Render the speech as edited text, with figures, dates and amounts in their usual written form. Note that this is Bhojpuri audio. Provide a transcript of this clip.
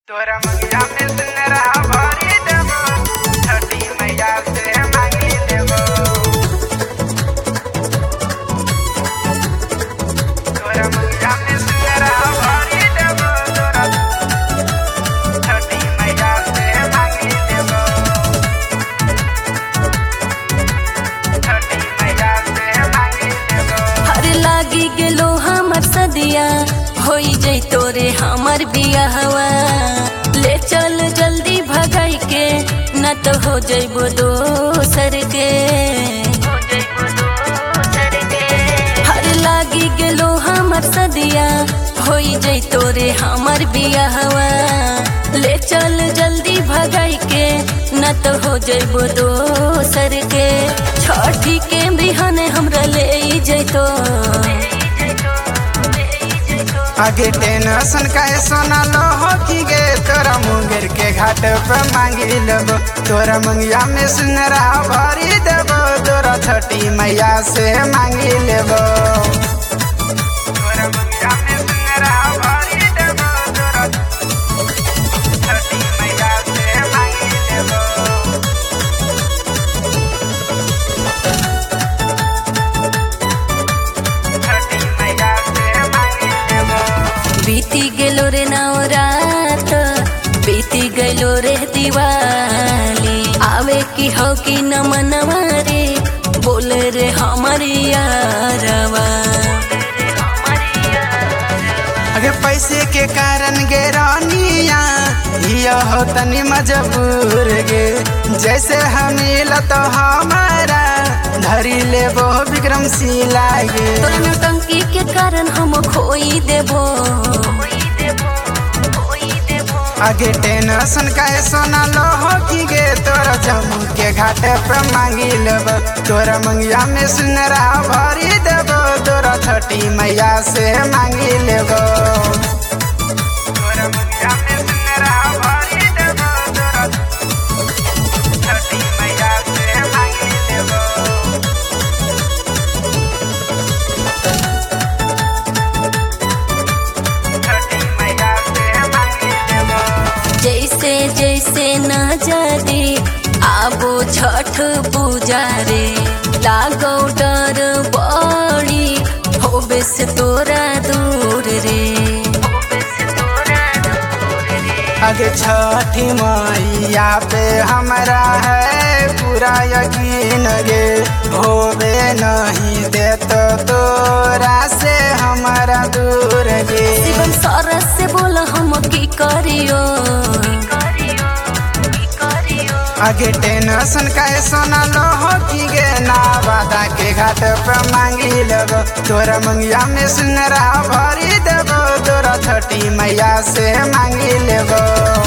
तोरा मंगिया में सुनरा भरी देबो, छठी मैया से मांगी देबो। तोरा मंगिया में सुनरा भरी देबो, तोरा छठी मैया से मांगी देबो। छठी मैया से मांगी देबो। हर लागी गेलो हमर सदिया होई जई तोरे हमर बियाहवा ले चल जल्दी भगाई के न तो हो जइबो दोसर के। हर लागी गेलो हमर सदिया होई जई तोरे हमर बियाहवा ले चल जल्दी भगाई के न तो हो जइबो दोसर के। छठी के बिहाने हमरा ले जइतो आगे टेंशन काहे सोना लो हो की गे, तोरा मुंगेर के घाट पे मांगी लेबो। तोरा मंगिया में सुनरा भरी देबो, तोरा छठी मैया से मांगी लेबो। तोरा मंगिया में सुनरा भरी देबो, तोरा छठी मैया से मांगी लेबो। छठी मैया से मांगी लेबो। बीती गेलो रे नवरात, बीती गेलो रे दिवाली, आवे की हो की न मनवा रे, बोल रे हमारी यारवा। अगे पैसे के कारण गे रानिया यह तनी मजबूर गे, जैसे हम तो हमारा धरी लेबो विक्रमशिला गे। तोरा नौटंकी के कारण हम खोई देबो। आगे टेंशन काहे सोना लो हो की गे, तोरा जम्मू के घाट पे मांगी लेबो। तोरा मंगिया में सुनरा भरी देबो, तोरा छठी मैया से मांगी लेबो। तोरा मंगिया में सुनरा भरी देबो, तोरा छठी मैया से मांगी लेबो। छठी मैया से मांगी लेबो। जैसे जैसे न जादे आबो छठ पूजा रे, लागो डर बड़ी होबे से तोरा दूर रे। आगे छठी मैया पे हमारा है पूरा यकीन गे, होवे नहीं देतो तोरा से हमारा दूर गे। शिवम सरस से बोला हम की करियो। आगे टेंशन काहे सोना लो हो की गे, ना वादा के घाट पे मांगी लेबो। तोरा मंगिया में सुनरा भरी देबो, तोरा छठी मैया से मांगी लेबो।